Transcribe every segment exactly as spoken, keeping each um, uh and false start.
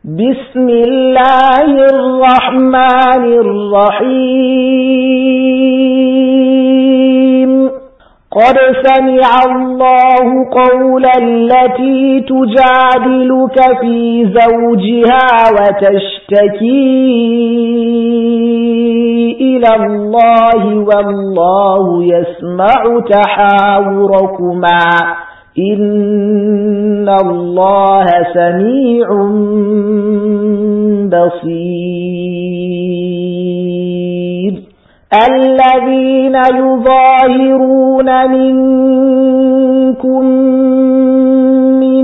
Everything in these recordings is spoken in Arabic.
بسم الله الرحمن الرحيم قد سمع الله قول التي تجادلك في زوجها وتشتكي إلى الله والله يسمع تحاوركما إن الله سميع بصير الذين يظاهرون منكم من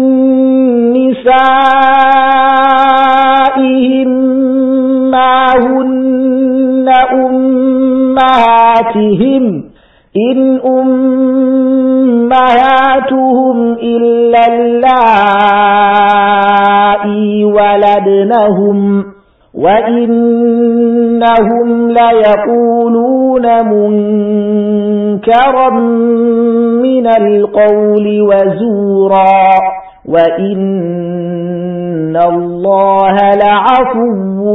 نسائهم ما هن أمهاتهم إن أمهاتهم إلا اللائي ولدنهم وإنهم ليقولون منكرا من القول وزورا وإن الله لعفو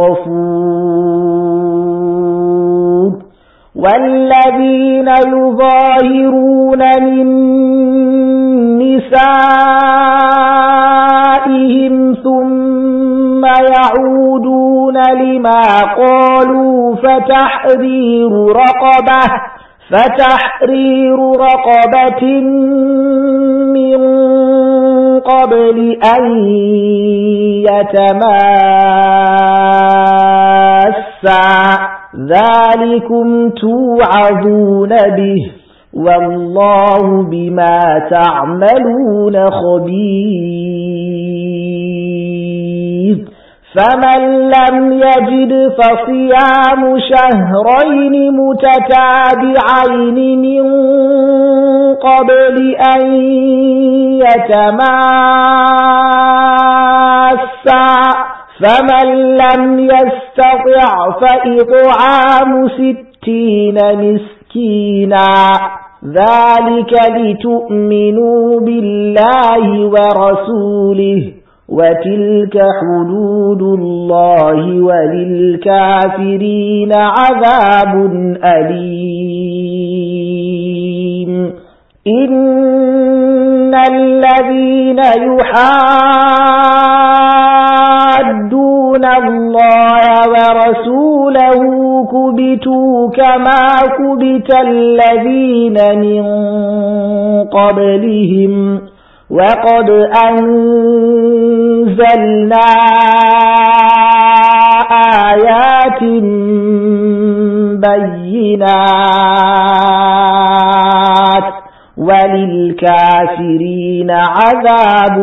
غفور والذين يظاهرون من نسائهم ثم يعودون لما قالوا فتحرير رقبة فتحرير رقبة من قبل أن يتماسا ذلكم توعظون به والله بما تعملون خبير فمن لم يجد فصيام شهرين متتابعين من قبل أن يتماسا فمن لم يستطع فإطعام ستين مسكينا ذلك لتؤمنوا بالله ورسوله وتلك حدود الله وللكافرين عذاب أليم إن الذين يحادون الله ورسوله كبتوا كما كبت الذين من قبلهم وقد أنزلنا آيات بينات وللكافرين عذاب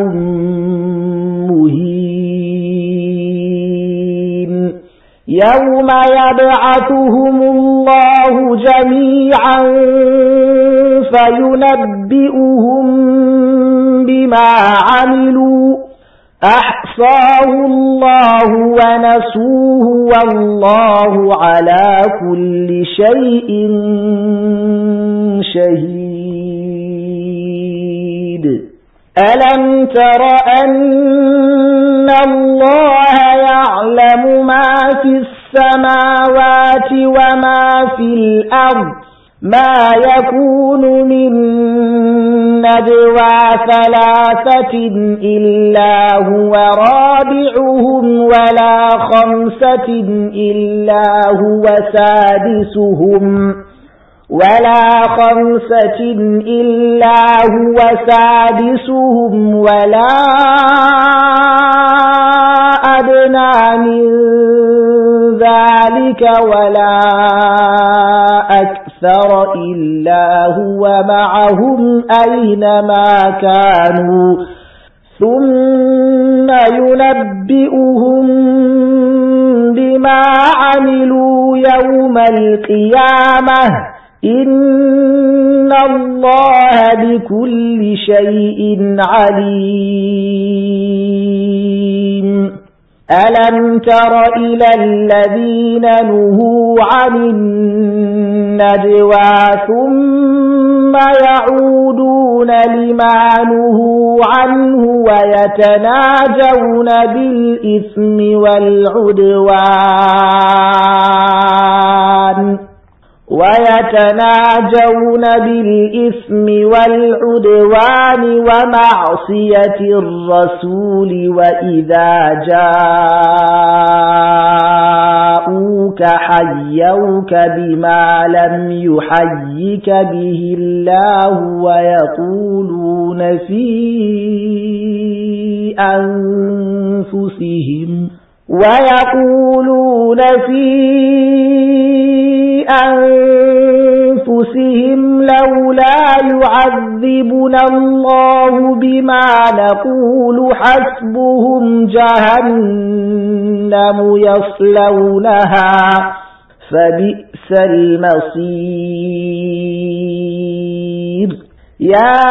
مهين يوم يبعثهم الله جميعا فينبئهم بما عملوا أحصاه الله ونسوه والله على كل شيء شهيد ألم تر أن الله يعلم ما في السماوات وما في الأرض ما يكون من نجوى ثلاثة إلا هو رابعهم ولا خمسة إلا هو سادسهم ولا خمسة إلا هو سادسهم ولا أدنى من ذلك ولا أكثر إلا هو معهم أينما كانوا ثم ينبئهم بما عملوا يوم القيامة إن الله بكل شيء عليم ألم تر إلى الذين نهوا عن النجوى ثم ثم يعودون لما نهوا عنه ويتناجون بالإثم والعدوان ويتناجون بالإثم والعدوان ومعصية الرسول وإذا جاءوك حيوك بما لم يحيك به الله ويقولون في أنفسهم ويقولون في أنفسهم لولا يعذبنا الله بما نقول حسبهم جهنم يصلونها فبئس المصير يا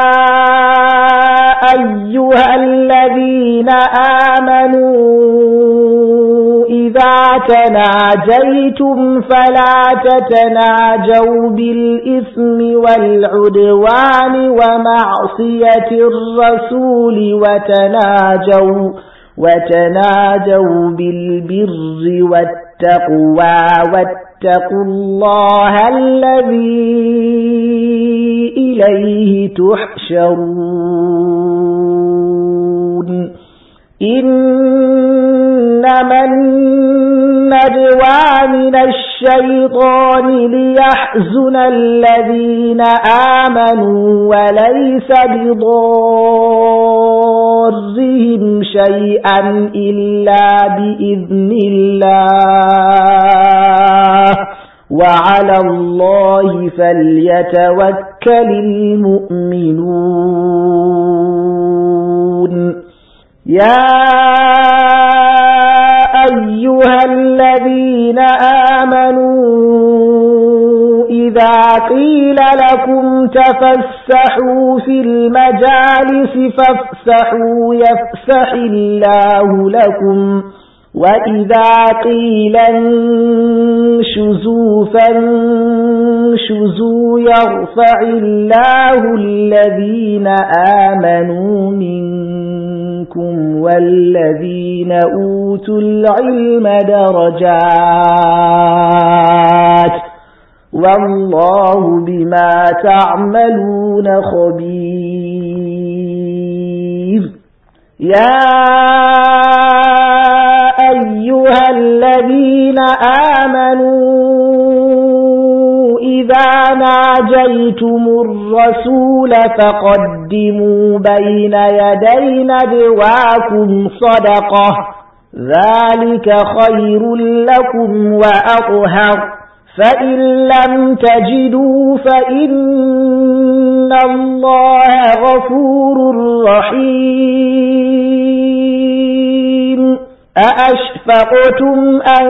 أيها الذين آمنوا إذا تناجيتم فلا تتناجوا بالإثم والعدوان ومعصية الرسول وتناجوا وتناجوا بالبر والتقوى واتقوا الله الذي إليه تحشرون إنما النجوى من الشيطان ليحزن الذين آمنوا وليس بضارهم شيئا إلا بإذن الله وعلى الله فليتوكل المؤمنون يا أيها الذين آمنوا إذا قيل لكم تفسحوا في المجالس فافسحوا يفسح الله لكم وإذا قيل انشزوا فانشزوا يرفع الله الذين آمنوا منكم والذين أوتوا العلم درجات والله بما تعملون خبير يا أيها الذين آمنوا إذا ناجيتم الرسول فقدموا بين يدي نجواكم صدقة ذلك خير لكم وأطهر فإن لم تجدوا فإن الله غفور رحيم أأشفقتم أن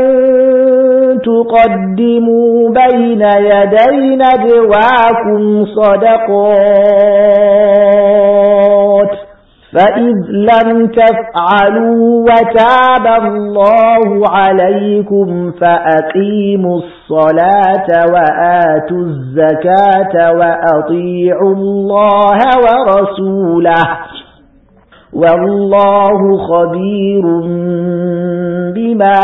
تقدموا بين يدي نجواكم صدقات فإذ لم تفعلوا وتاب الله عليكم فأقيموا الصلاة وآتوا الزكاة وأطيعوا الله ورسوله والله خبير بما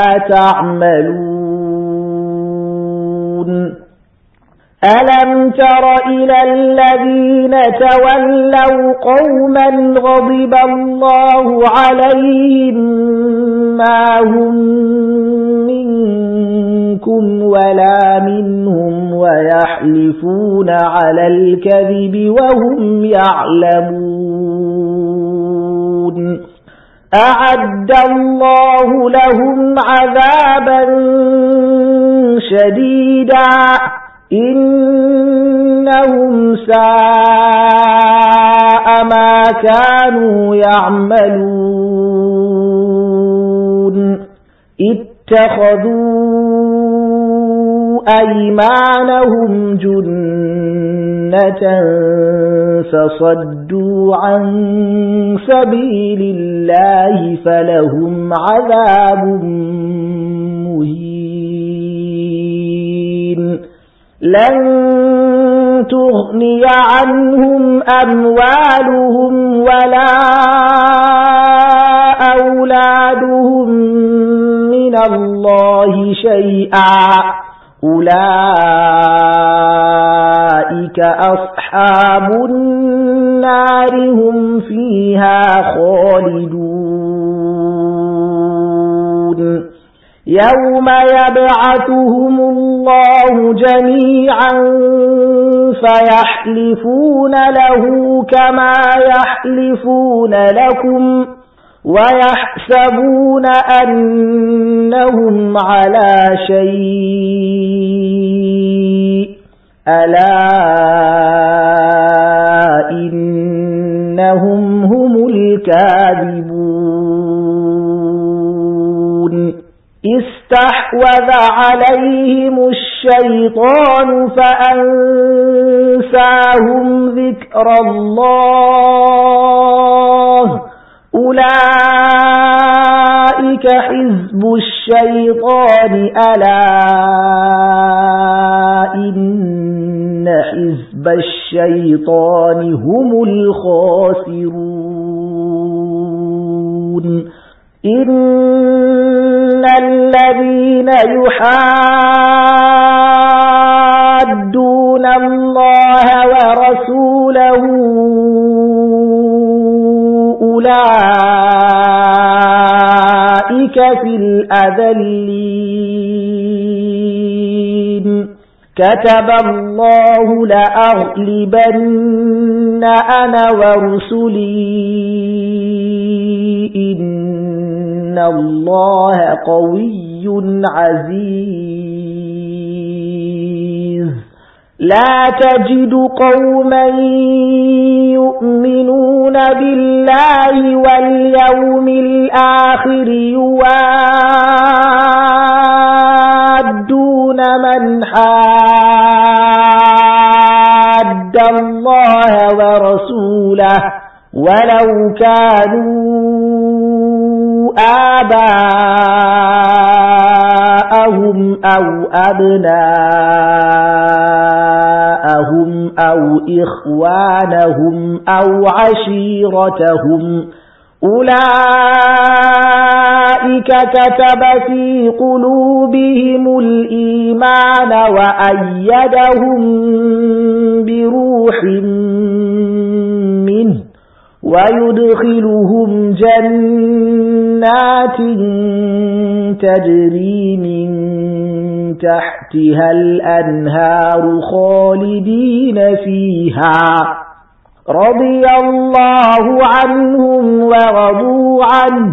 تعملون ألم تر إلى الذين تولوا قوما غضب الله عليهم ما هم منكم ولا منهم ويحلفون على الكذب وهم يعلمون أعد الله لهم عذابا شديدا إنهم ساء ما كانوا يعملون اتخذوا أيمانهم جنة فصدوا عن سبيل الله فلهم عذاب مهين لن تغني عنهم أموالهم ولا أولادهم من الله شيئا أولئك أصحاب النار هم فيها خالدون يوم يبعثهم الله جميعا فيحلفون له كما يحلفون لكم ويحسبون أنهم على شيء ألا إنهم هم الكاذبون استحوذ عليهم الشيطان فأنساهم ذكر الله أولئك حزب الشيطان ألا إن حزب الشيطان هم الخاسرون إن الذين يحادون الله ورسوله أولئك في الأذلين كتب الله لأغلبن أنا ورسلي إن الله قوي عزيز لا تجد قوما يؤمنون بالله واليوم الآخر يوادون من حاد الله ورسوله ولو كانوا آباءهم أو أبناءهم أو إخوانهم أو عشيرتهم أولئك كتب في قلوبهم الإيمان وأيدهم بروح منه ويدخلهم جنات تجري من تحتها الأنهار خالدين فيها رضي الله عنهم ورضوا عنه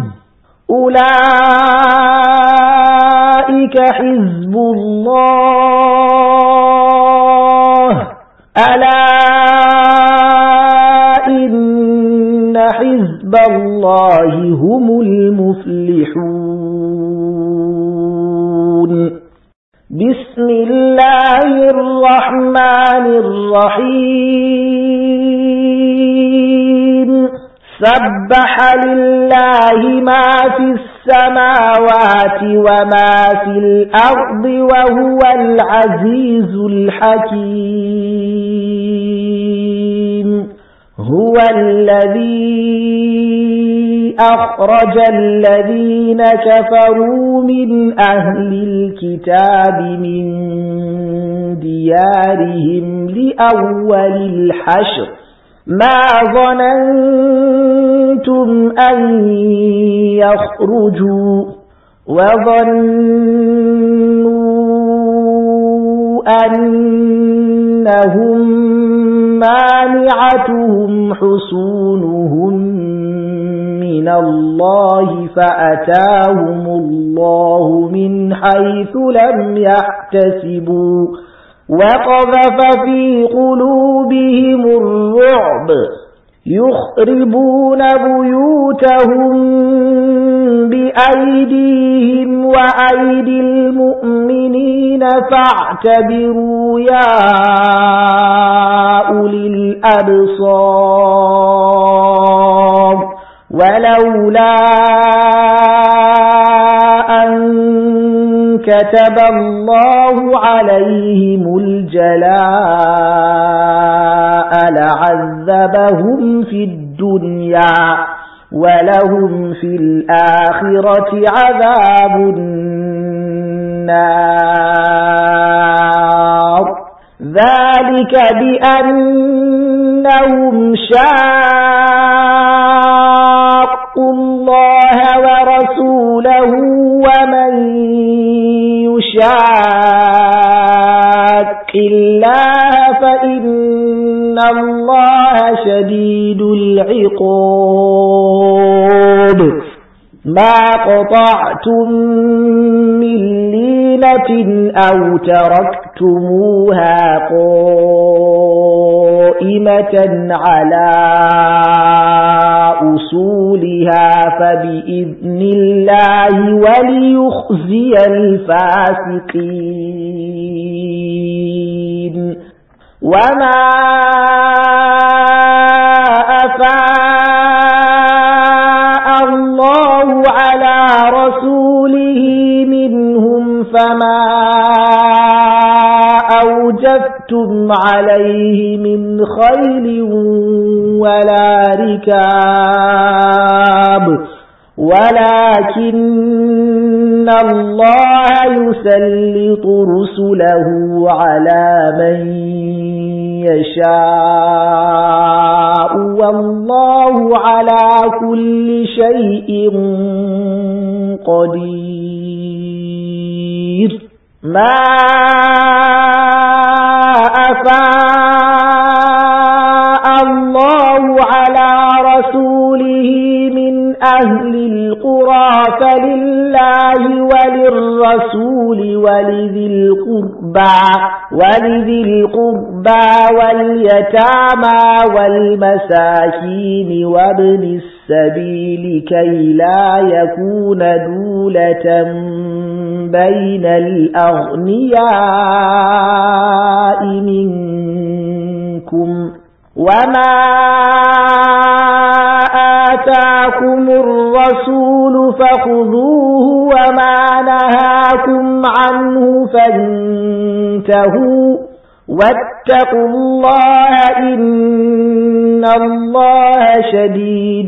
أولئك حزب الله ألا إن حزب الله هم المفلحون بسم الله الرحمن الرحيم سبح لله ما في السماوات وما في الأرض وهو العزيز الحكيم هو الذي أخرج الذين كفروا من أهل الكتاب من ديارهم لأول الحشر ما ظننتم أن يخرجوا وظنوا أنهم مانعتهم حصونهم من الله فأتاهم الله من حيث لم يحتسبوا وقذف في قلوبهم الرعب يخربون بيوتهم بأيديهم وأيدي المؤمنين فاعتبروا يا أولي الأبصار ولولا أن كتب الله عليهم الجلاء لهم في الدنيا ولهم في الآخرة عذاب النار ذلك بأنهم شاقوا الله ورسوله ومن يشاق الله فإن الله شديد العقاب ما قطعتم من لينة أو تركتموها قائمة على أصولها فبإذن الله وليخزي الفاسقين وما أفاء الله على رسوله منهم فما أوجفتم عليه من خيل ولا ركاب ولكن الله يسلط رسله على من يشاء والله على كل شيء قدير ما أفاء الله على رسوله من أهل القرى فلله وللرسول ولذي القربى ولذي القربى واليتامى والمساكين وابن السبيل كي لا يكون دولة بين الأغنياء منكم وما آتاكم الرسول فخذوه وما نهاكم عنه فانتهوا واتقوا الله إن الله شديد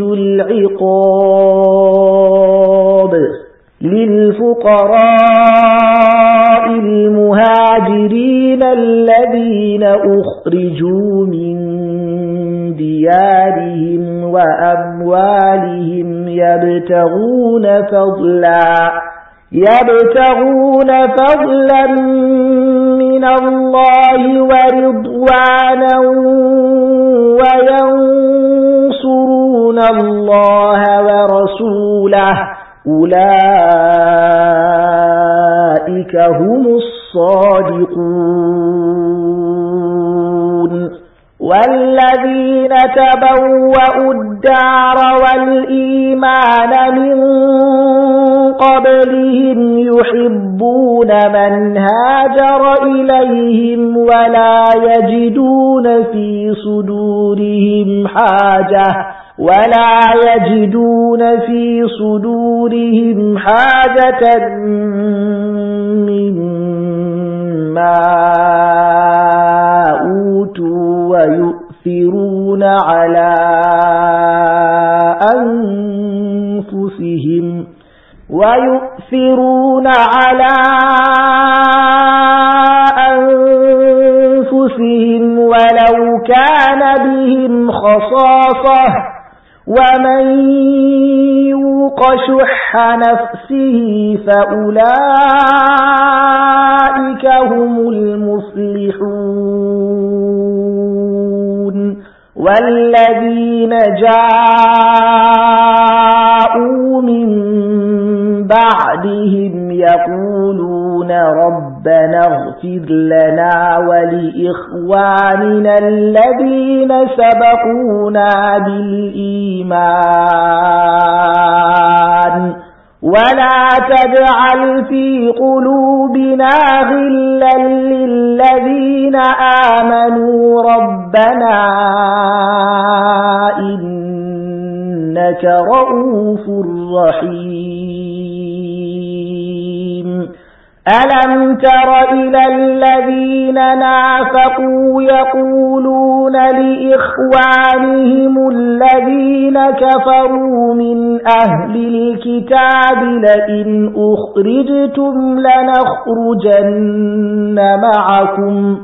العقاب للفقراء المهاجرين الذين أخرجوا من ديارهم وأموالهم يبتغون فضلا يبتغون فضلا من الله ورضوانا وينصرون الله ورسوله أولئك هم الصادقون والذين تبوأوا الدار والإيمان من قبلهم يحبون من هاجر إليهم ولا يجدون في صدورهم حاجة ولا يجدون في صدورهم حاجة مما أوتوا ويؤثرون على أنفسهم ويؤثرون على أنفسهم ولو كان بهم خصاصة ومن يوق شح نفسه فأولئك هم المفلحون والذين جاءوا من بعدهم يقولون ربنا اغفر لنا ولإخواننا الذين سبقونا بالإيمان ولا تجعل في قلوبنا غلا للذين آمنوا ربنا إنك رؤوف رحيم ألم تر إلى الذين نافقوا يقولون لإخوانهم الذين كفروا من أهل الكتاب لئن أخرجتم لنخرجن معكم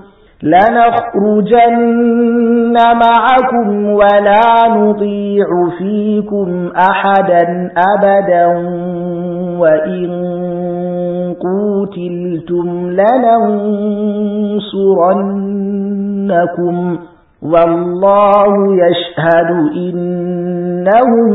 لنخرجن معكم ولا نطيع فيكم أحدا أبدا وإن قوتلتم لننصرنكم والله يشهد إنهم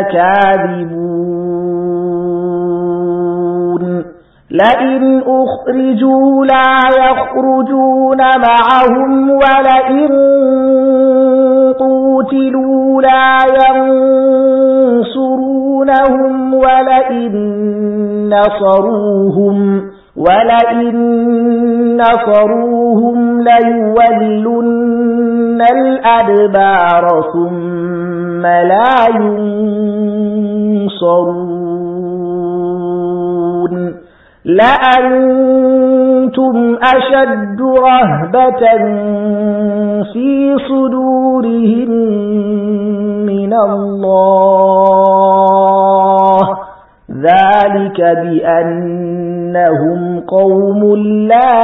لكاذبون لئن أخرجوا لا يخرجون معهم ولئن قوتلوا لا ينصرونهم ولئن نصروهم ولئن نصروهم ليولن الأدبار ثم لا ينصرون لأنتم أشد رهبة في صدورهم من الله ذلك بأنهم قوم لا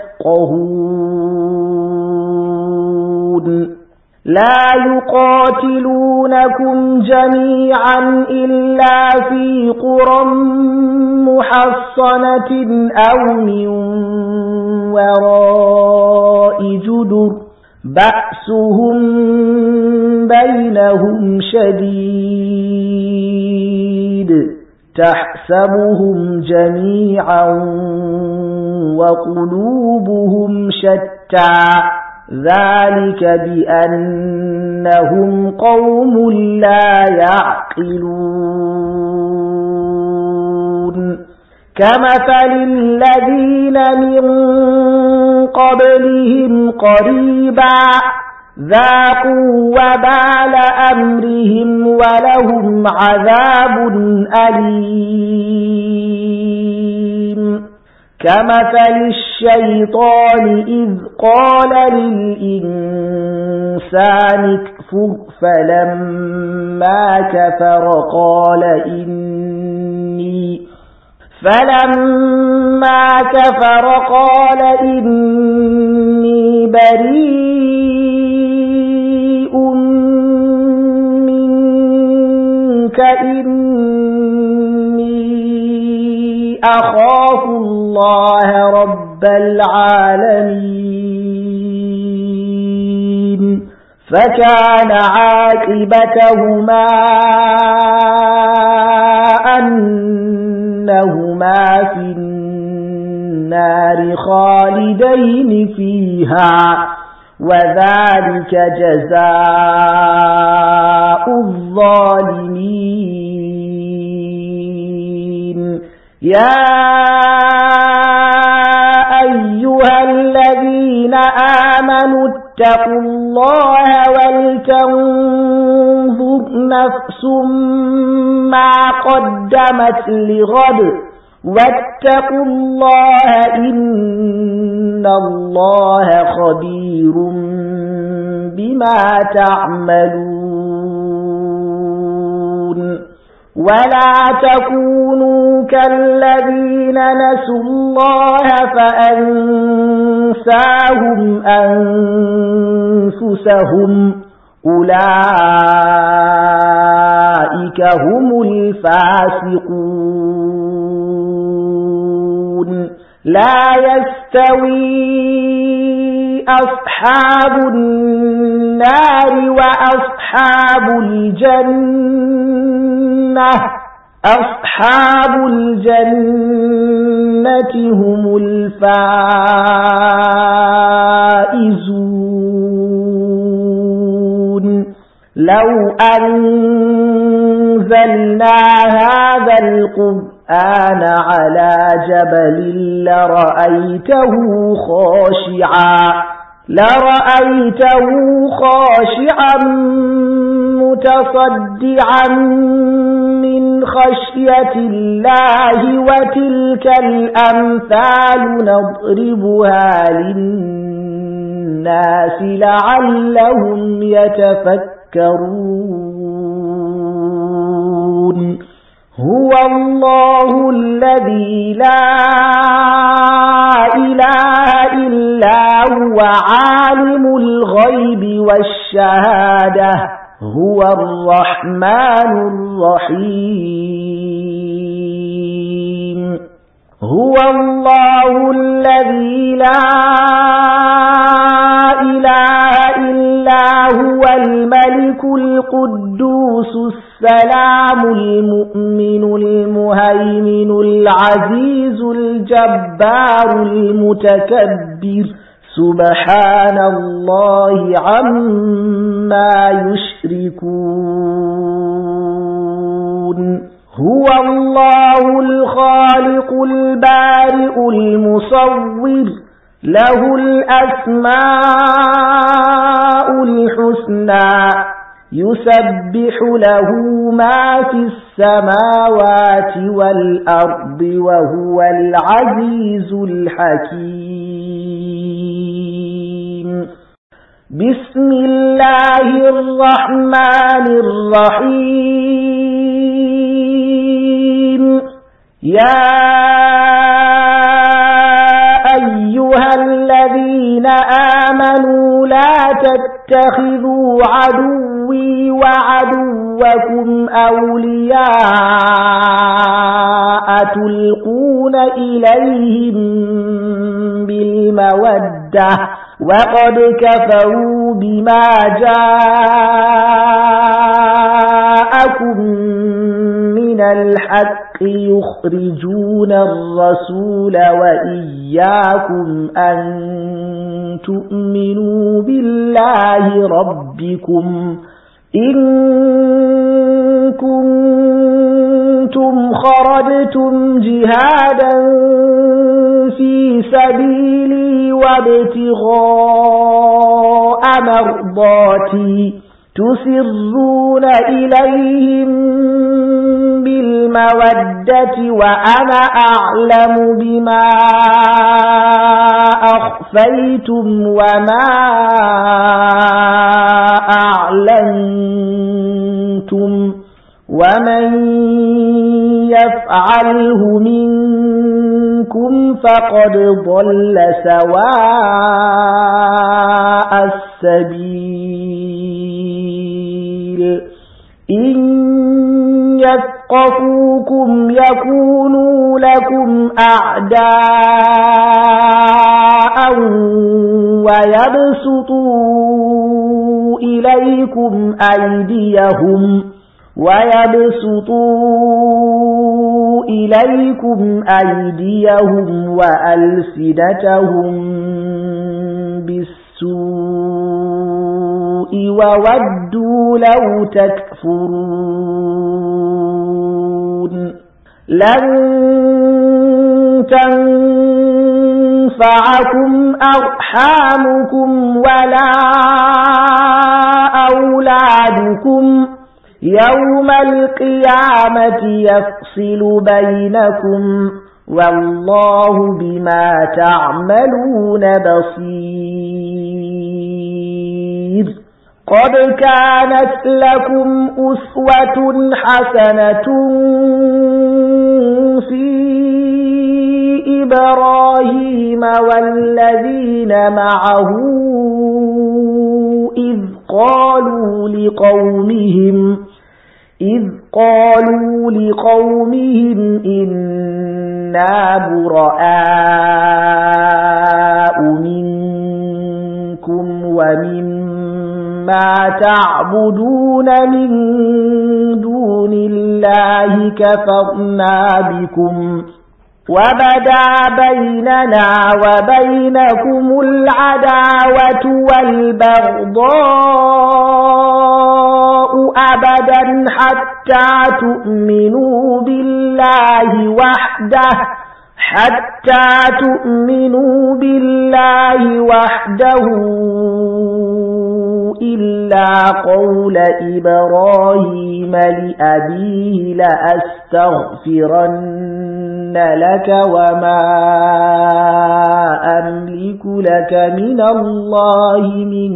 يفقهون لا يقاتلونكم جميعا إلا في قرى محصنة أو من وراء جدر بأسهم بينهم شديد تحسبهم جميعا وقلوبهم شتى ذلك بأنهم قوم لا يعقلون كمثل الذين من قبلهم قريبا ذاقوا وبال أمرهم ولهم عذاب أليم كمثل الشيطان إذ قال للإنسان اكفر فلما كفر قال إني فلما كفر قال إني بريء منك إني أخاف الله رب العالمين فكان عاقبتهما أنهما في النار خالدين فيها وذلك جزاء الظالمين يا أيها الذين آمنوا اتقوا الله ولتنظر نفس ما قدمت لغد واتقوا الله إن الله خبير بما تعملون ولا تكونوا كالذين نسوا الله فأنساهم أنفسهم أولئك هم الفاسقون لا يستوي أصحاب النار وأصحاب الجنة أصحاب الجنة هم الفائزون لو أنزلنا هذا القرآن على جبل لرأيته خاشعا لرأيته خاشعا متصدعا من من خشية الله وتلك الأمثال نضربها للناس لعلهم يتفكرون هو الله الذي لا إله إلا هو عالم الغيب والشهادة هو الرحمن الرحيم هو الله الذي لا إله إلا هو الملك القدوس السلام المؤمن المهيمن العزيز الجبار المتكبر سبحان الله عما يشركون هو الله الخالق البارئ المصور له الأسماء الحسنى يسبح له ما في السماوات والأرض وهو العزيز الحكيم بسم الله الرحمن الرحيم يا أيها الذين آمنوا لا تتخذوا عدوي وعدوكم أولياء تلقون إليهم بالمودة وقد كفروا بما جاءكم من الحق يخرجون الرسول وإياكم أن تؤمنوا بالله ربكم إن كنتم خرجتم جهادا في سبيلي وابتغاء مرضاتي تسرون إليهم بالمودة وأنا أعلم بما أخفيتم وما أعلنتم ومن يفعله منكم فقد ضل سواء السبيل إن يثقفوكم يكونوا لكم أعداء ويبسطوا إليكم أيديهم ويبسطوا إليكم أيديهم وألسنتهم بالسوء وودوا لو تكفرون لن تنفعكم أرحامكم ولا أولادكم يوم القيامة يفصل بينكم والله بما تعملون بصير قد كانت لكم أسوة حسنة في إبراهيم والذين معه إذ قالوا لقومهم إذ قالوا لقومهم إنا براء منكم ومما تعبدون من دون الله كفرنا بكم وبدا بيننا وبينكم العداوة والبغضاء أبدا حتى تؤمنوا بالله وحده حتى تؤمنوا بالله وحده إلا قول إبراهيم لأبيه لأستغفرن لك وما أملك لك من الله من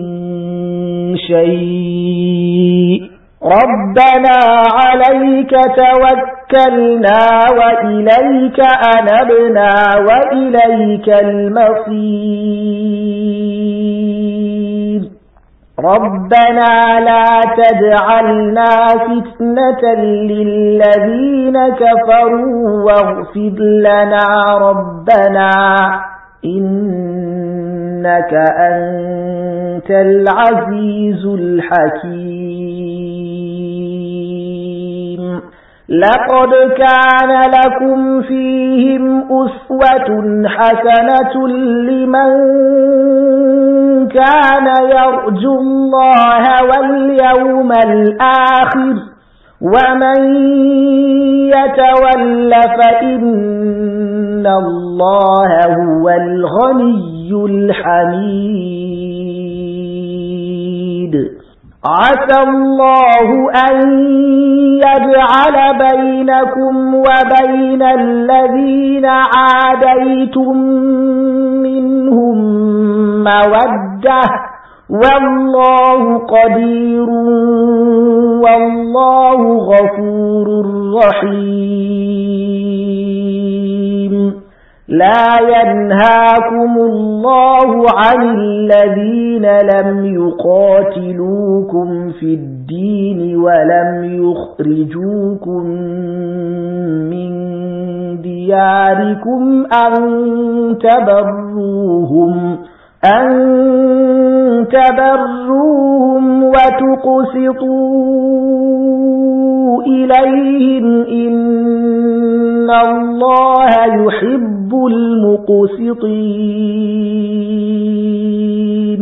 شيء ربنا عليك توكلنا وإليك أنبنا وإليك المصير ربنا لا تجعلنا فتنة للذين كفروا واغفر لنا ربنا إنك أنت العزيز الحكيم لقد كان لكم فيهم أسوة حسنة لمن كان يرجو الله واليوم الآخر ومن يتول فإن الله هو الغني الحميد عسى الله أن يجعل بينكم وبين الذين عاديتم منهم مودة والله قدير والله غفور رحيم لا ينهاكم الله عن الذين لم يقاتلوكم في الدين ولم يخرجوكم من دياركم أن تبروهم أن تبروهم وتقسطوا إليهم إن الله يحب المقسطين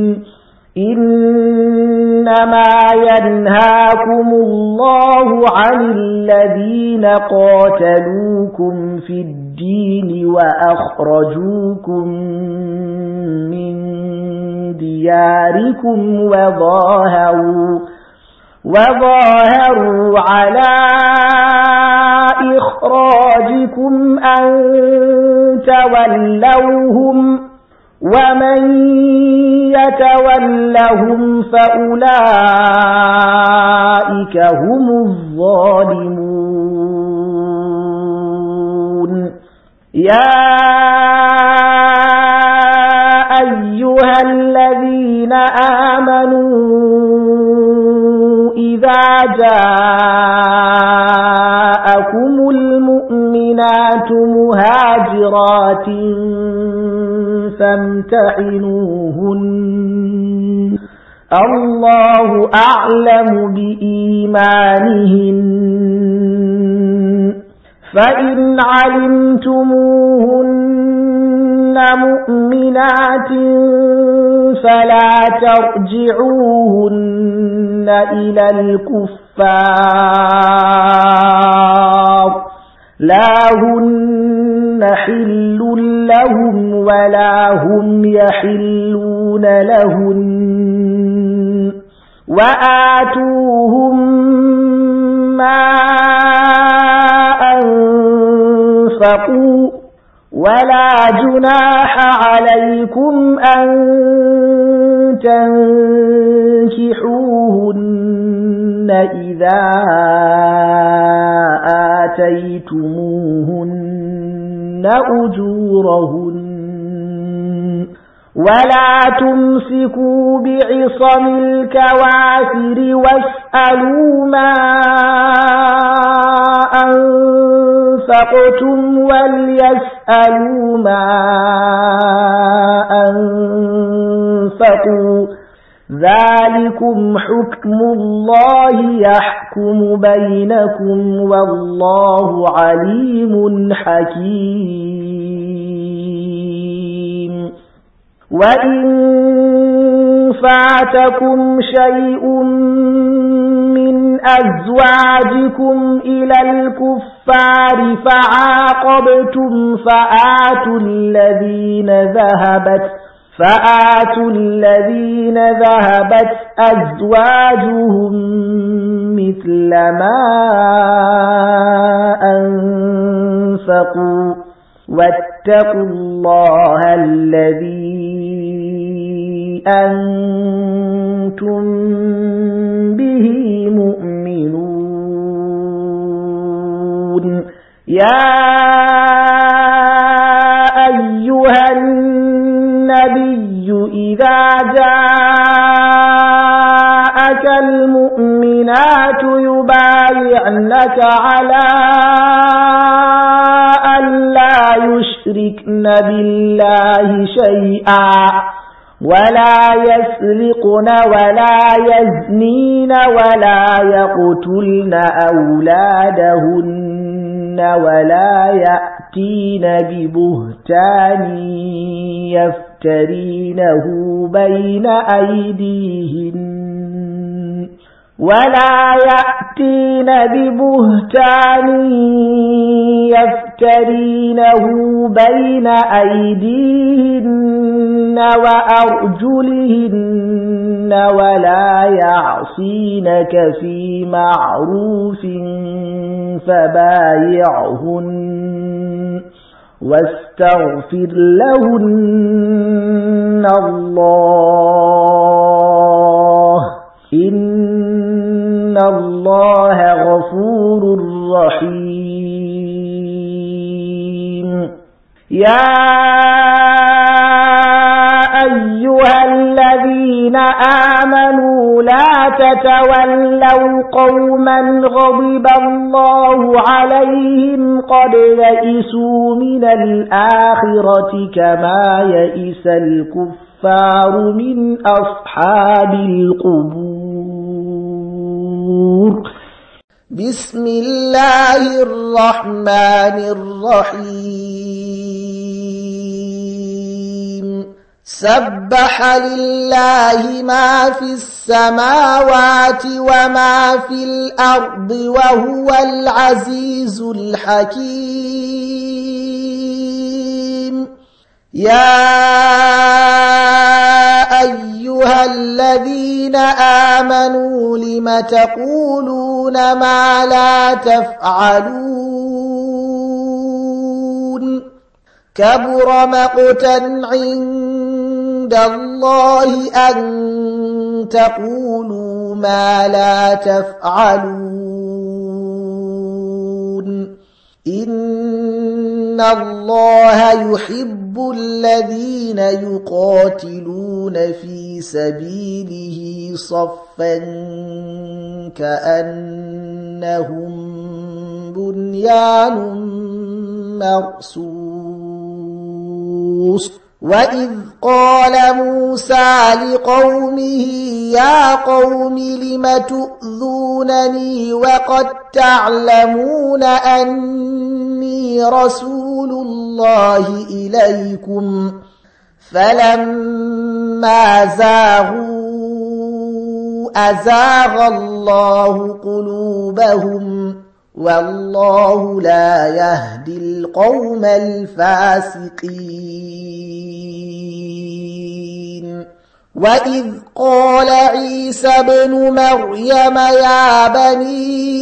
إنما ينهاكم الله عن الذين قاتلوكم في الدين وأخرجوكم من دياركم وظاهروا وظاهروا على إخراجكم أن تولوهم ومن يتولهم فأولئك هم الظالمون يا أيها الذين آمنوا إذا جاءكم المؤمنات مهاجرات فامتحنوهن الله أعلم بإيمانهن فإن علمتموهن مؤمنات فلا ترجعوهن إلى الكفار لا هن حل لهم ولا هم يحلون لهن وآتوهم ما أنفقوا ولا جناح عليكم أن تنكحوهن إذا آتيتموهن أجورهن ولا تمسكوا بعصم الكوافر واسألوا ما أنفقتم وليسألوا ما أنفقوا ذلكم حكم الله يحكم بينكم والله عليم حكيم وإن فاتكم شيء من أزواجكم إلى الكفار فعاقبتم فآتوا الذين ذهبت فآتوا الذين ذهبت أزواجهم مثل ما أنفقوا واتقوا الله الذي أنتم به مؤمنون يا أيها النبي إذا جاءك المؤمنات يبايعنك على أن لا يشركن بالله شيئا ولا يسرقن ولا يزنين ولا يقتلن أولادهن ولا يأتين ببهتان يفترينه بين أيديهن ولا يأتين ببهتان يفترينه بين أيديهن وأرجلهن ولا يعصينك في معروف فبايعهن واستغفر لهن الله إن الله غفور رحيم يا أيها الذين آمنوا لا تتولوا قوما غضب الله عليهم قد يئسوا من الآخرة كما يئس الكفار من أصحاب القبور بسم الله الرحمن الرحيم سبح لله ما في السماوات وما في الأرض وهو العزيز الحكيم يا أيها الذين آمنوا لم تقولون ما لا تفعلون كبر مقتا عند الله أن تقولوا ما لا تفعلون إن الله يحب الذين يقاتلون في سبيله صفا كأنهم بنيان مرصوص وإذ قال موسى لقومه يا قوم لم تؤذونني وقد تعلمون أني رسول الله إليكم فلما زاغوا أزاغ الله قلوبهم والله لا يهدي القوم الفاسقين وإذ قال عيسى ابن مريم يا بني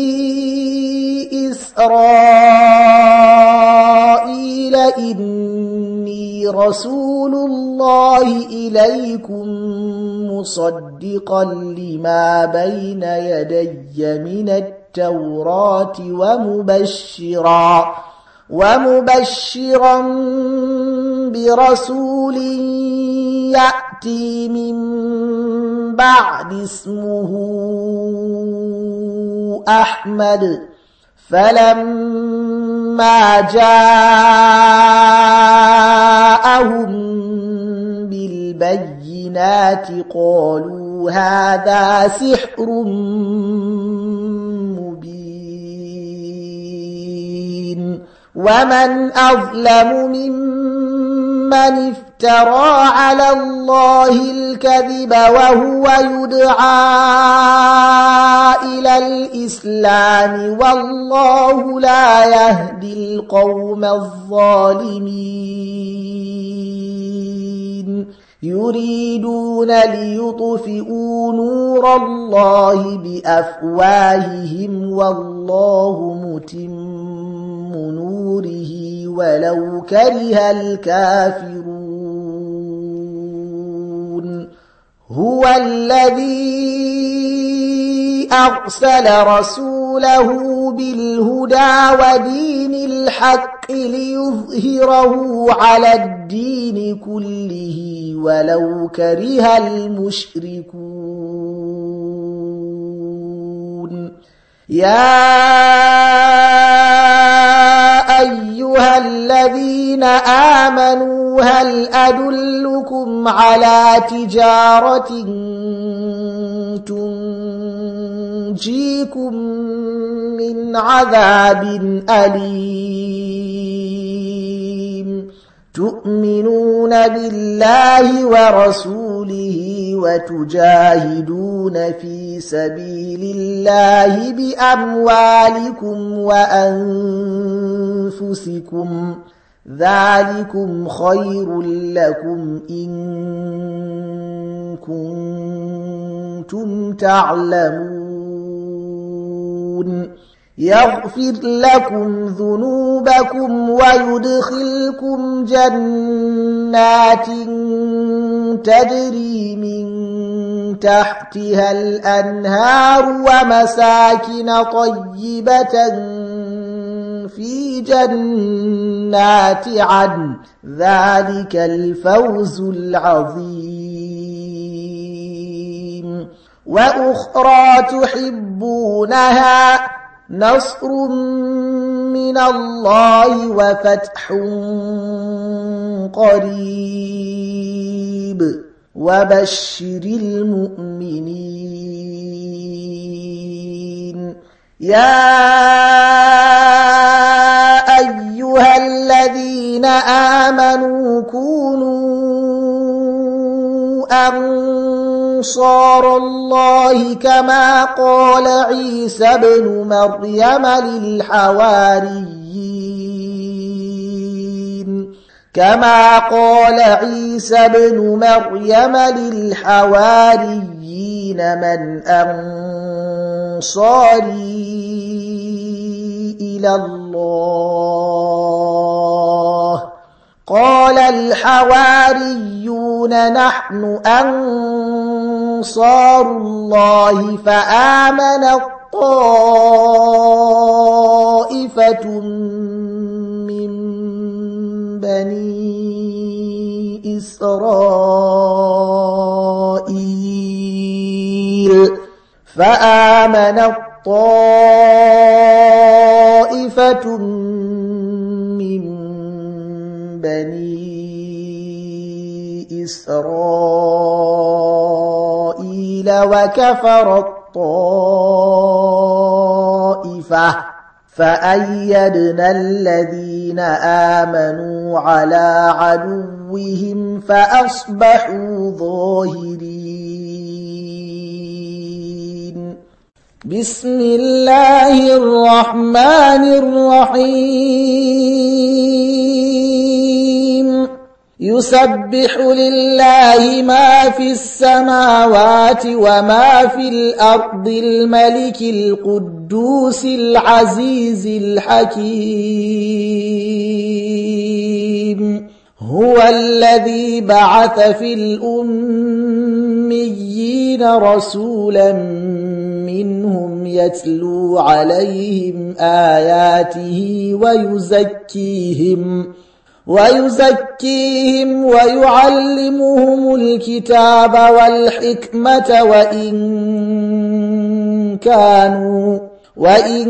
إسرائيل إني رسول الله إليكم مصدقا لما بين يدي من التوراة ومبشرا ومبشرا برسول يأتي من بعد اسمه أحمد فلما جاءهم بالبينات قالوا هذا سحر مبين ومن أظلم ممن افترى على الله الكذب وهو يدعى إلى الإسلام والله لا يهدي القوم الظالمين يريدون ليطفئوا نور الله بأفواههم والله متم نوره ولو كره الكافرون هو الذي أرسل رسوله بالهدى ودين الحق ليظهره على الدين كله ولو كره المشركون يا أيها الذين آمنوا هل أدلكم على تجارة تنجيكم من عذاب أليم تؤمنون بالله ورسوله وتجاهدون في سبيل الله بأموالكم وأنفسكم ذلكم خير لكم إن كنتم تعلمون يغفر لكم ذنوبكم ويدخلكم جنات تجري من تحتها الأنهار ومساكن طيبة في جنات عدن ذلك الفوز العظيم وأخرى تحبونها نصر من الله وفتح قريب وبشر المؤمنين يا أيها الذين آمنوا كونوا أنصار الله كما قال عيسى ابن مريم للحواريين كما قال عيسى ابن مريم للحواريين من أنصاري إلى الله قال الحواريون نحن أنصار الله فآمنت طائفة من بني إسرائيل فآمنت طائفة من بني إسرائيل وكفرت طائفة فأيدنا الذين آمنوا على عدوهم فأصبحوا ظاهرين بسم الله الرحمن الرحيم يسبح لله ما في السماوات وما في الأرض الملك القدوس العزيز الحكيم هو الذي بعث في الأميين رسولا منهم يتلو عليهم آياته ويزكيهم ويزكيهم ويعلمهم الكتاب والحكمة وإن كانوا وإن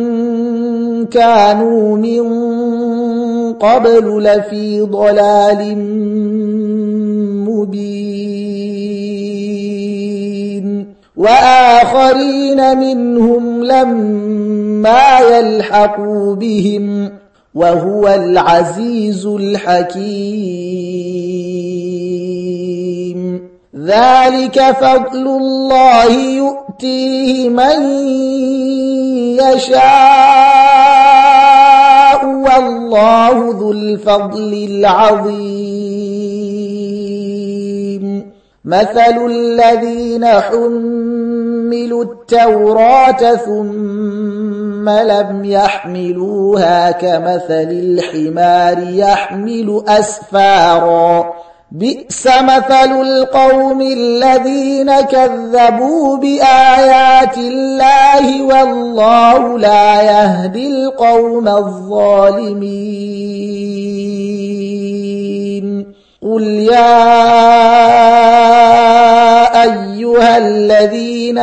كانوا من قبل لفي ضلال مبين وآخرين منهم لما يلحقوا بهم وهو العزيز الحكيم ذلك فضل الله يؤتيه من يشاء والله ذو الفضل العظيم مثل الذين حملوا التوراة ثم لم يحملوها كمثل الحمار يحمل أسفارا بئس مثل القوم الذين كذبوا بآيات الله والله لا يهدي القوم الظالمين قل يا أيها الذين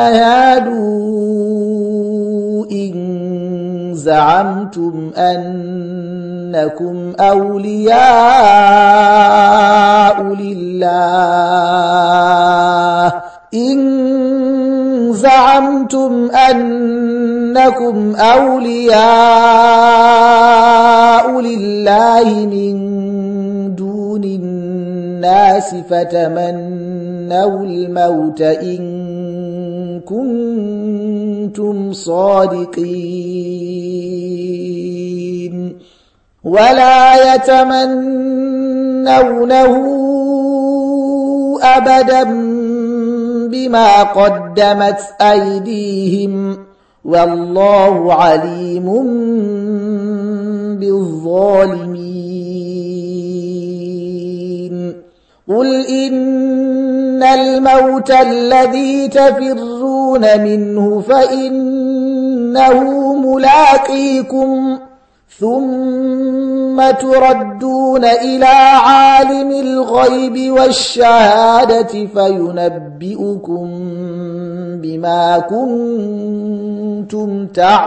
هادوا إن زعمتم أنكم أولياء لله إن زعمتم أنكم أولياء لله من دون الناس فتمنوا الموت إن كنتم صادقين ولا يتمنونه أبدا بما قدمت أيديهم والله عليم بالظالمين قل إن الموت الذي تفرون منه فإنه ملاقيكم ثم تردون إلى عالم الغيب والشهادة فينبئكم بما كنتم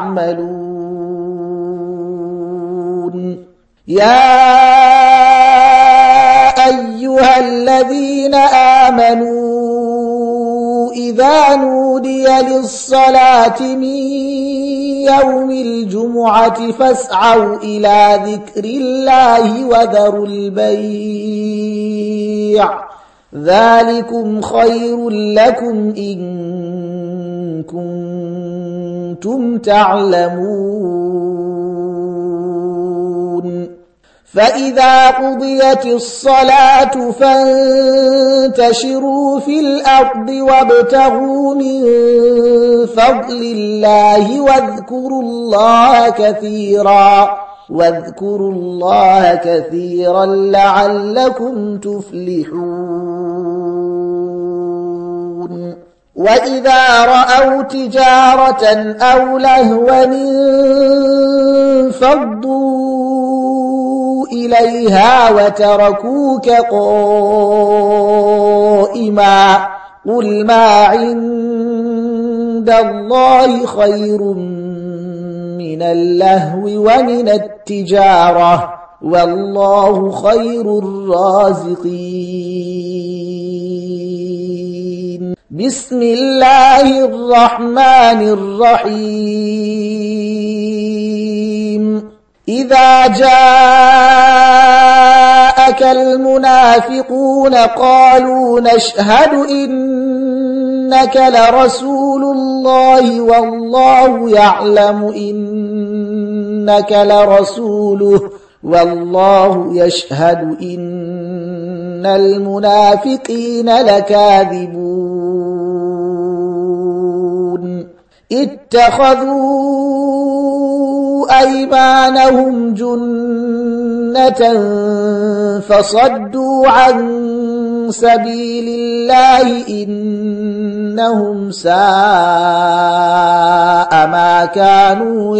تعملون يا أيها الذين آمنوا إذا نودي للصلاة من يوم الجمعة فاسعوا إلى ذكر الله وذروا البيع ذلكم خير لكم إن كنتم تعلمون فإذا قضيت الصلاة فانتشروا في الأرض وابتغوا من فضل الله واذكروا الله كثيرا واذكروا الله كثيرا لعلكم تفلحون وإذا رأوا تجارة أو لهوا انفضوا إليها وتركوك قائما قل ما عند الله خير من اللهو ومن التجارة والله خير الرازقين بسم الله الرحمن الرحيم إذا جاءك المنافقون قالوا نشهد إنك لرسول الله والله يعلم إنك لرسوله والله يشهد إن المنافقين لكاذبون اتخذوا أيمانهم جنة فصدوا عن سبيل الله إنهم ساء ما كانوا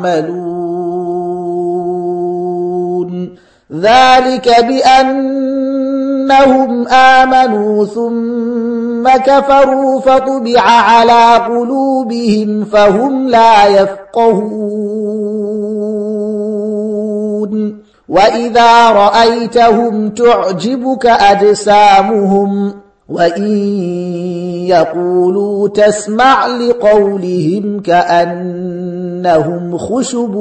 يعملون ذلك بأنهم آمنوا ثم كفروا فطبع على قلوبهم فهم لا يفقهون وإذا رأيتهم تعجبك أجسامهم وإن يقولوا تسمع لقولهم كأنهم خشب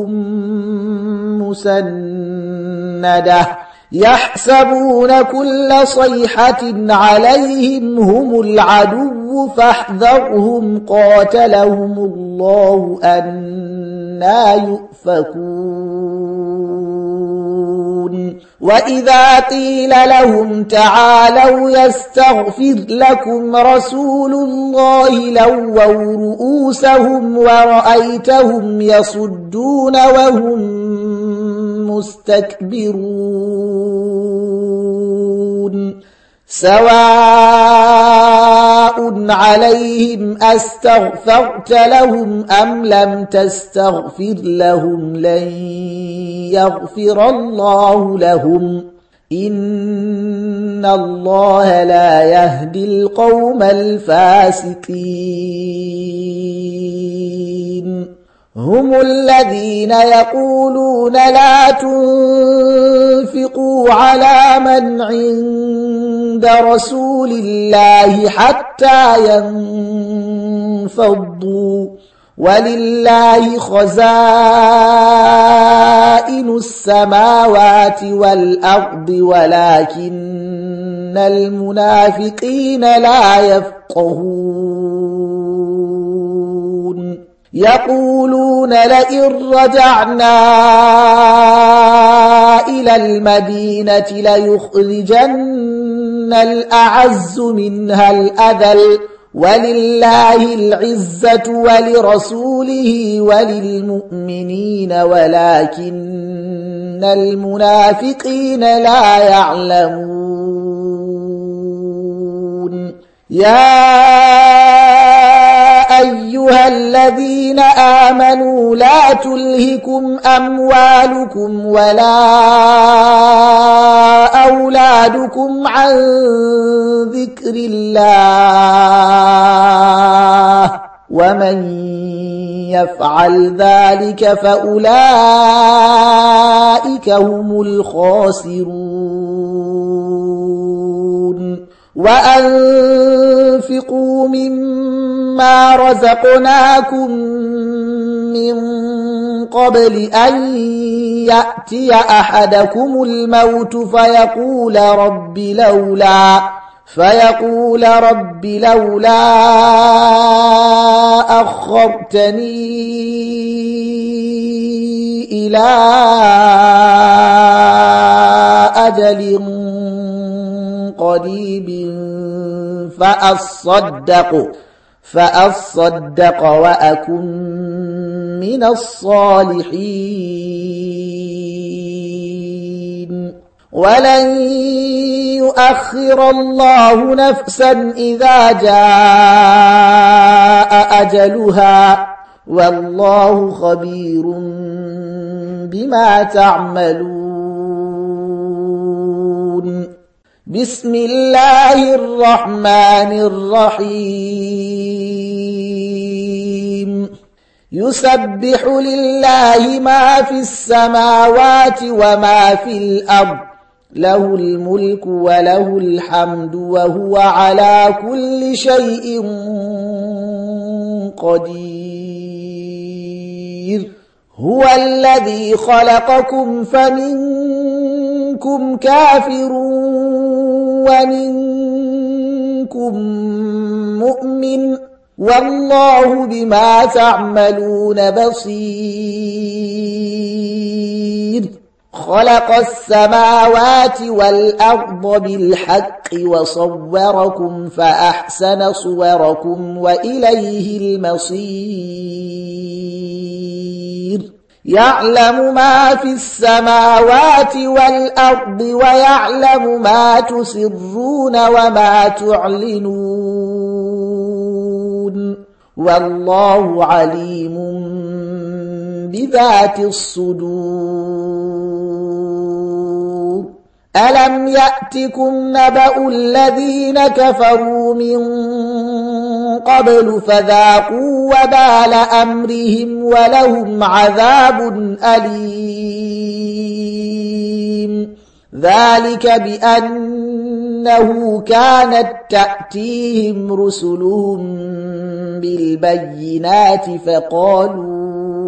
مسندة يحسبون كل صيحة عليهم هم العدو فاحذرهم قاتلهم الله أنى يؤفكون وإذا قيل لهم تعالوا يستغفر لكم رسول الله لووا رؤوسهم ورأيتهم يصدون وهم مستكبرون سواء عليهم أستغفرت لهم أم لم تستغفر لهم لن يغفر الله لهم إن الله لا يهدي القوم الفاسقين هم الذين يقولون لا تنفقوا على من عند رسول الله حتى ينفضوا ولله خزائن السماوات والأرض ولكن المنافقين لا يفقهون يقولون لئن رجعنا إلى المدينة ليخرجن الأعز منها الأذل ولله العزة ولرسوله وللمؤمنين ولكن المنافقين لا يعلمون يا أيها الذين آمنوا لا تلهكم أموالكم ولا أولادكم عن ذكر الله ومن يفعل ذلك فأولئك هم الخاسرون وأنفقوا مما رزقناكم من قبل أن يأتي أحدكم الموت فيقول رب لولا فيقول رب لولا أخرتني إلى أجل قريب فأصدق فأصدق وأكن من الصالحين ولن يؤخر الله نفسا إذا جاء أجلها والله خبير بما تعملون بسم الله الرحمن الرحيم يسبح لله ما في السماوات وما في الأرض له الملك وله الحمد وهو على كل شيء قدير هو الذي خلقكم فمنكم كافر ومنكم مؤمن والله بما تعملون بصير خلق السماوات والأرض بالحق وصوركم فأحسن صوركم وإليه المصير يعلم ما في السماوات والأرض ويعلم ما تسرون وما تعلنون والله عليم بذات الصدور ألم يأتكم نبأ الذين كفروا من قبل فذاقوا وبال أمرهم ولهم عذاب أليم ذلك بأنه كانت تأتيهم رسلهم بالبينات فقالوا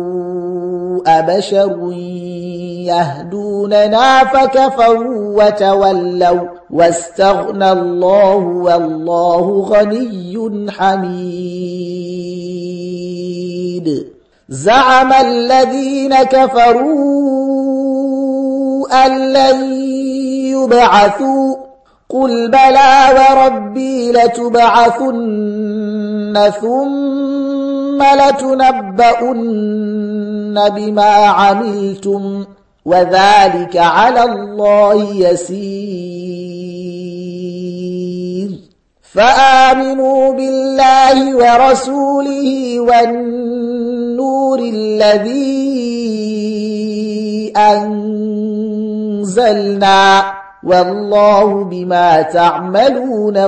أبشر يهدوننا فكفروا وتولوا واستغنى الله والله غني حميد زعم الذين كفروا أن لن يبعثوا قل بلى وربي لتبعثن ثم لتنبؤن بما عملتم وذلك على الله يسير فآمنوا بالله ورسوله والنور الذي أنزلنا والله بما تعملون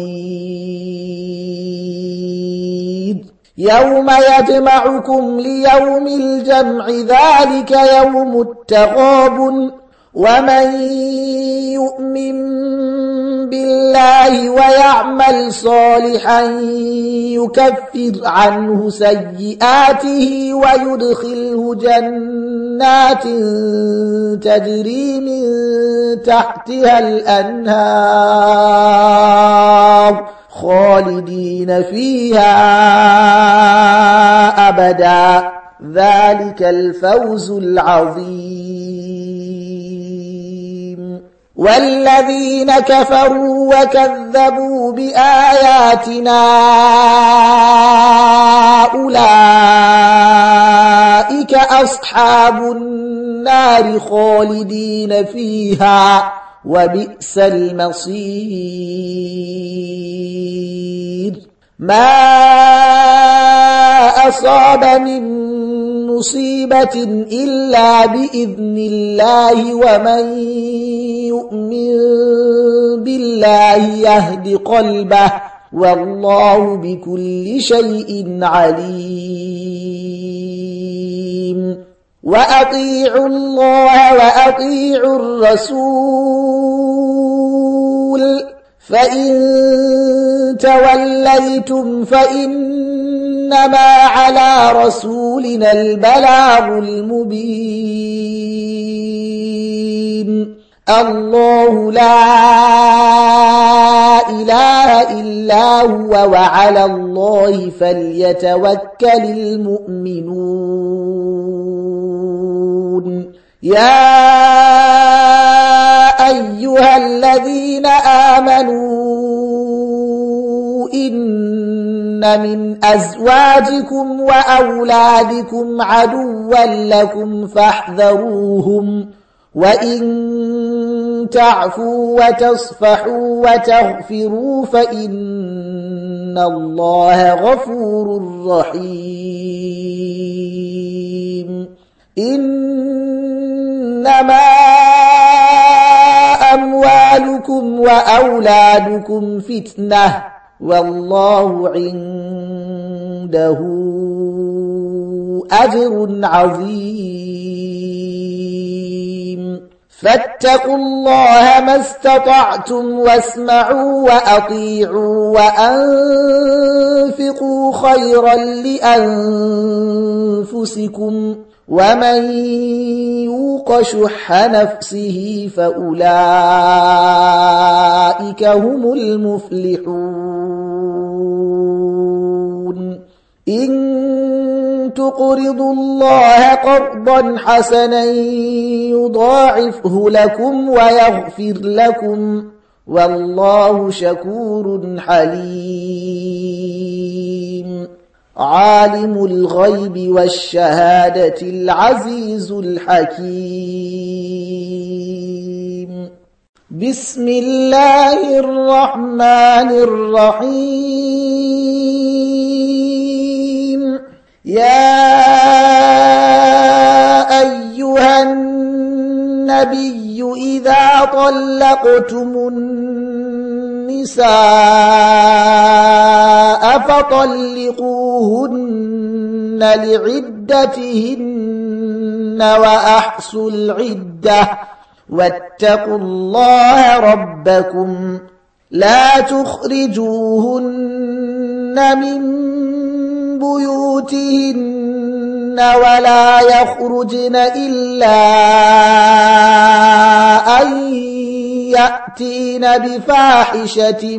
خبير يوم يجمعكم ليوم الجمع ذلك يوم التغابن ومن يؤمن بالله ويعمل صالحا يكفر عنه سيئاته ويدخله جنات تجري من تحتها الأنهار خالدين فيها أبدا ذلك الفوز العظيم والذين كفروا وكذبوا بآياتنا أولئك أصحاب النار خالدين فيها وبئس المصير ما أصاب من مصيبة إلا بإذن الله ومن يؤمن بالله يهد قلبه والله بكل شيء عليم وأطيعوا الله وأطيعوا الرسول فإن توليتم فإنما على رسولنا البلاغ المبين الله لا إله إلا هو وعلى الله فليتوكل المؤمنون يا أيها الذين آمنوا إن من أزواجكم وأولادكم عدوا لكم فاحذروهم وإن تعفوا وتصفحوا وتغفروا فإن الله غفور رحيم إنما أموالكم وأولادكم فتنة والله عنده أجر عظيم فاتقوا الله ما استطعتم واسمعوا وأطيعوا وأنفقوا خيرا لأنفسكم ومن يوق شح نفسه فأولئك هم المفلحون إن تقرضوا الله قرضا حسنا يضاعفه لكم ويغفر لكم والله شكور حليم عالم الغيب والشهادة العزيز الحكيم بسم الله الرحمن الرحيم يا أيها النبي إذا طلقتم النساء فطلقوهن لعدتهن وأحصوا العدة واتقوا الله ربكم لا تخرجوهن من بيوتهن ولا يخرجن إلا أن يأتين بفاحشة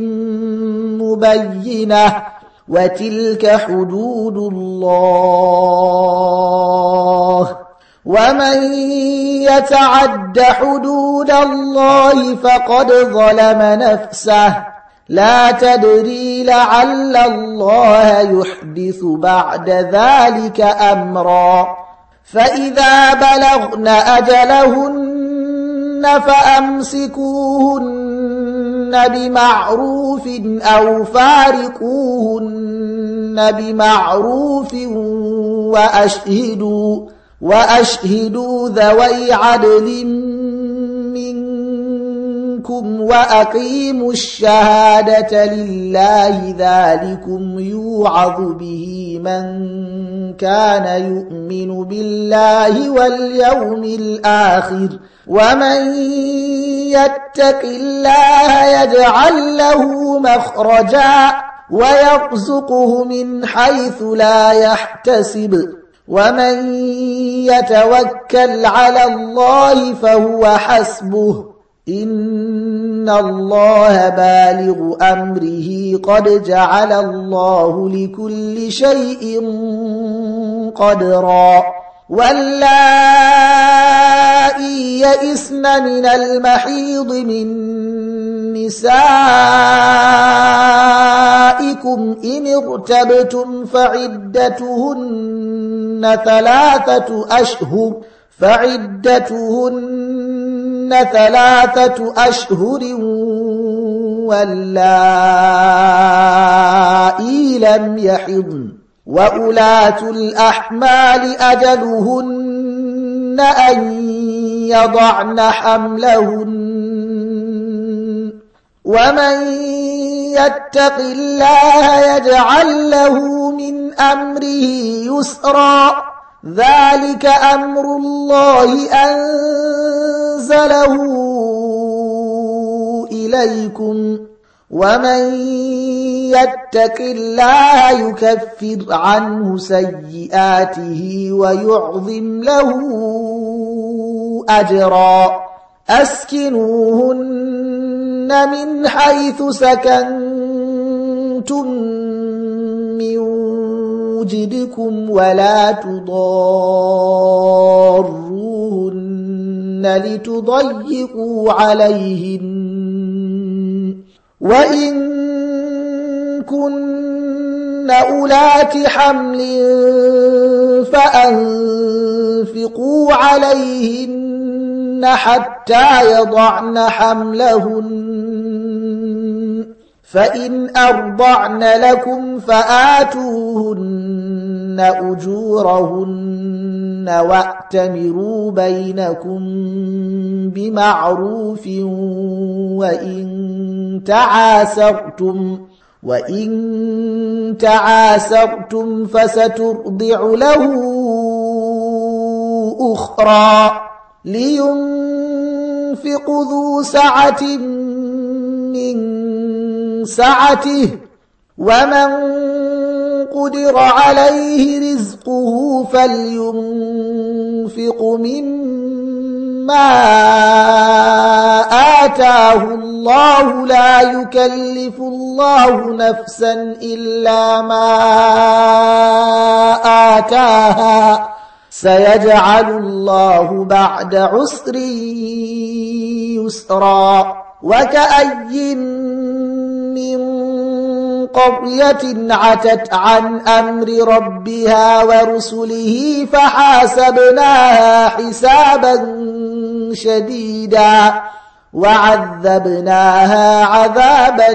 مبينة وتلك حدود الله ومن يتعد حدود الله فقد ظلم نفسه لا تدري لعل الله يحدث بعد ذلك أمرا فإذا بلغن أجلهن فأمسكوهن بمعروف أو فارقوهن بمعروف وأشهدوا وأشهدوا ذوي عدل منكم وأقيموا الشهادة لله ذلكم يوعظ به من كان يؤمن بالله واليوم الآخر ومن يتق الله يجعل له مخرجا ويرزقه من حيث لا يحتسب ومن يتوكل على الله فهو حسبه إن الله بالغ أمره قد جعل الله لكل شيء قدرا واللائي يئسن من المحيض من نسائكم إن ارتبتم فعدتهن ثلاثة أشهر فعدتهن ثلاثة أشهر واللائي لم يحضن وأولاة الأحمال أجلهن أن يضعن حملهن ومن يتق الله يجعل له من أمره يسرا ذلك أمر الله أنزله إليكم ومن يتق الله يكفر عنه سيئاته ويعظم له أجرا أسكنوهن من حيث سكنتم من وجدكم ولا تضاروهن لتضيقوا عليهن وإن كن أولات حمل فأنفقوا عليهن حتى يضعن حملهن فإن أرضعن لكم فآتوهن أجورهن وأتمروا بينكم بمعروف وإن تعاسرتم وإن تعاسرتم فسترضع له أخرى لينفق ذو سعة من سعته ومن قدر عليه رزقه فلينفق مما آتاه الله لا يكلف الله نفسا إلا ما آتاها سيجعل الله بعد عسر يسرا وكأي من قرية عتت عن أمر ربها ورسله فحاسبناها حسابا شديدا وعذبناها عذابا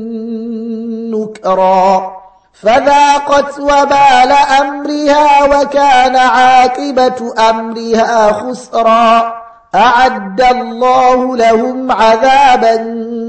نكرا فذاقت وبال أمرها وكان عاقبة أمرها خسرا أعد الله لهم عذابا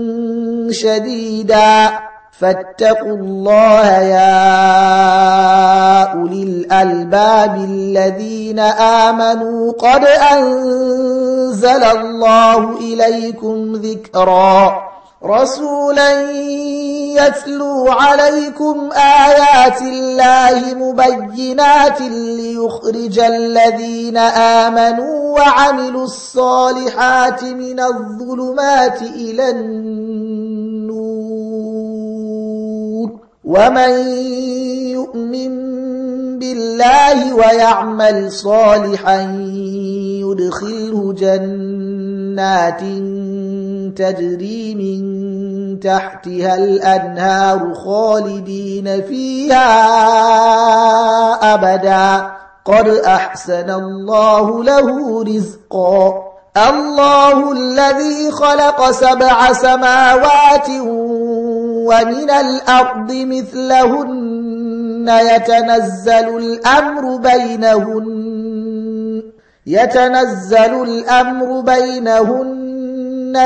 شديدا فاتقوا الله يا أولي الألباب الذين آمنوا قد أنزل الله إليكم ذكرا رسولا يتلو عليكم آيات الله مبينات ليخرج الذين آمنوا وعملوا الصالحات من الظلمات إلى النور ومن يؤمن بالله ويعمل صالحا يدخله جنات تجري من تحتها الأنهار خالدين فيها أبدا قد أحسن الله له رزقا الله الذي خلق سبع سماوات ومن الأرض مثلهن يتنزل الأمر بينهن يتنزل الأمر بينهن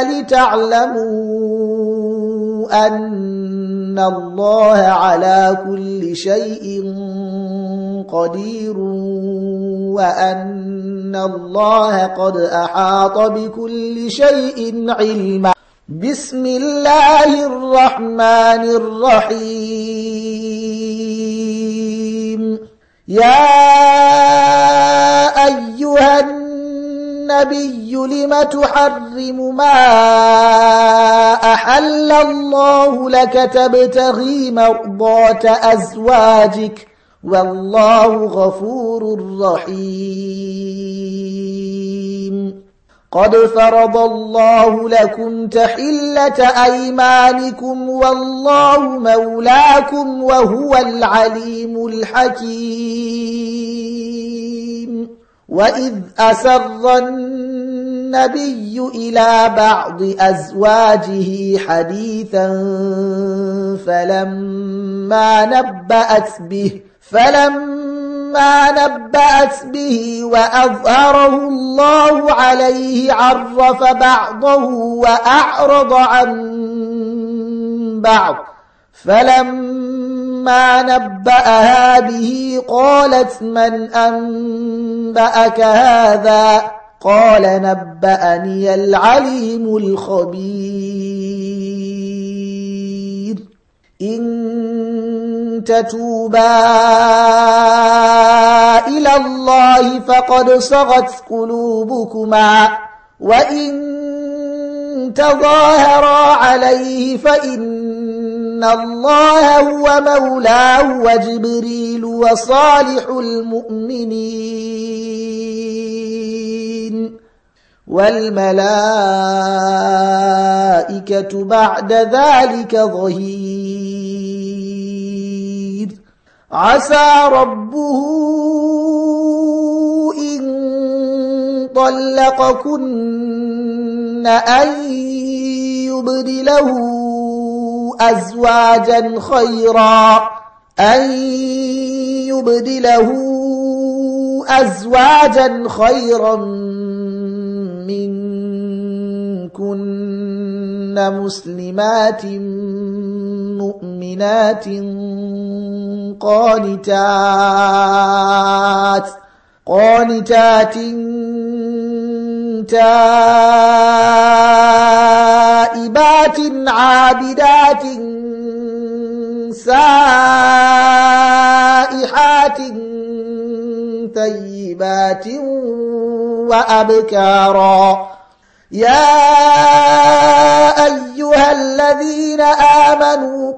لتعلموا أن الله على كل شيء قدير وأن الله قد أحاط بكل شيء علما بسم الله الرحمن الرحيم يا أيها النبي لم تحرم ما أحل الله لك تبتغي مرضات أزواجك والله غفور رحيم قد فرض الله لكم تحلة أيمانكم والله مولاكم وهو العليم الحكيم وإذ أسر النبي إلى بعض أزواجه حديثا فلما نبأت به فلما نبأت به وأظهره الله عليه عرف بعضه وأعرض عن بعض فلما نبأها به قالت من أنبأك هذا قال نبأني العليم الخبير إن تتوبا إلى الله فقد صغت قلوبكما وإن تظاهرا عليه فإن الله هو مولاه وجبريل وصالح المؤمنين والملائكة بعد ذلك ظهير عسى ربه إن طلقكن أن يبدله أزواجا خيرا أن يبدله أزواجا خيرا منكن مسلمات مؤمنات قانتات قانتات تائبات عابدات سائحات طيبات وأبكارا يا أيها الذين آمنوا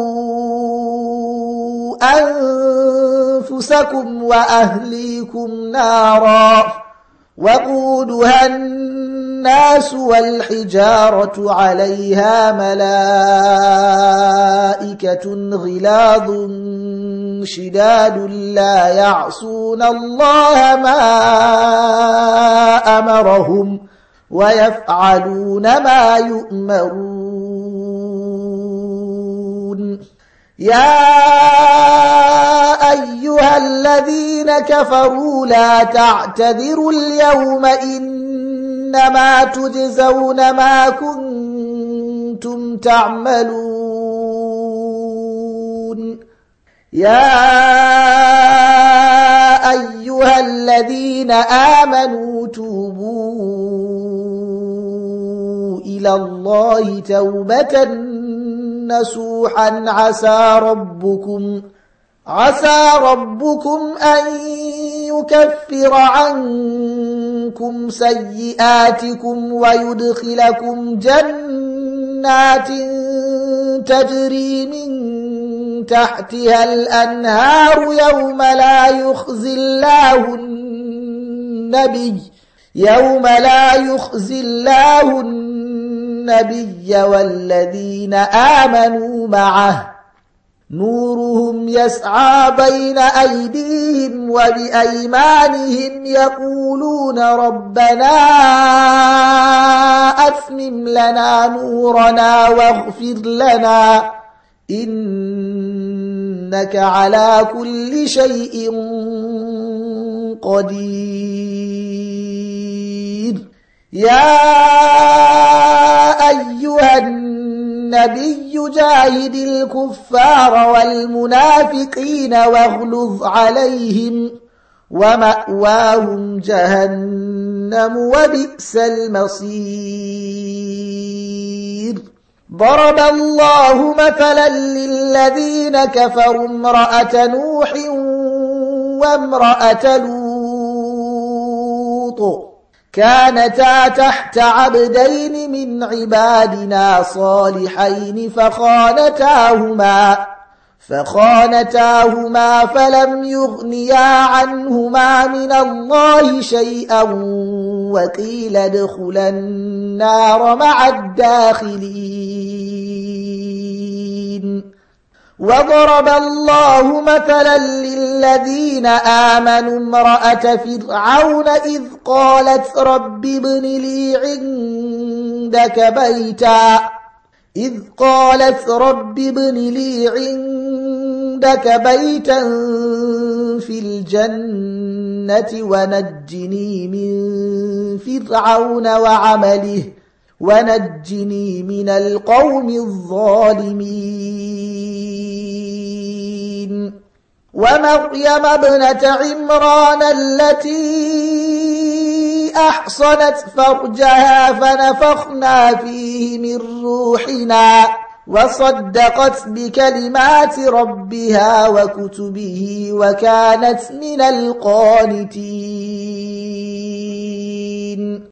قوا أنفسكم وأهليكم نارا وقودها الناس والحجارة عليها ملائكة غلاظ شداد لا يعصون الله ما أمرهم ويفعلون ما يؤمرون يا أيها الذين كفروا لا تعتذروا اليوم إنما تجزون ما كنتم تعملون يا أيها الذين آمنوا توبوا إلى الله توبة نصوحا عسى ربكم عسى ربكم أن يكفر عنكم سيئاتكم ويدخلكم جنات تجري من تحتها الأنهار يوم لا يخزي الله النبي يوم لا يخزي الله النبي والذين آمنوا معه نورهم يسعى بين أيديهم وبأيمانهم يقولون ربنا أتمم لنا نورنا واغفر لنا إنك على كل شيء قدير. يا أيها النبي جاهد الكفار والمنافقين واغلظ عليهم ومأواهم جهنم وبئس المصير. ضرب الله مثلا للذين كفروا امرأة نوح وامرأة لوط كانتا تحت عبدين من عبادنا صالحين فخانتاهما فخانتاهما فلم يغنيا عنهما من الله شيئا وقيل ادخلا النار مع الداخلين. وضرب الله مثلا للذين آمنوا امرأة فرعون إذ قالت رب ابن لي عندك بيتا إذ قالت رب ابن لي عندك بيتا في الجنة ونجني من فرعون وعمله ونجني من القوم الظالمين. ومريم ابنة عمران التي أحصنت فرجها فنفخنا فيه من روحنا وصدقت بكلمات ربها وكتبه وكانت من القانتين.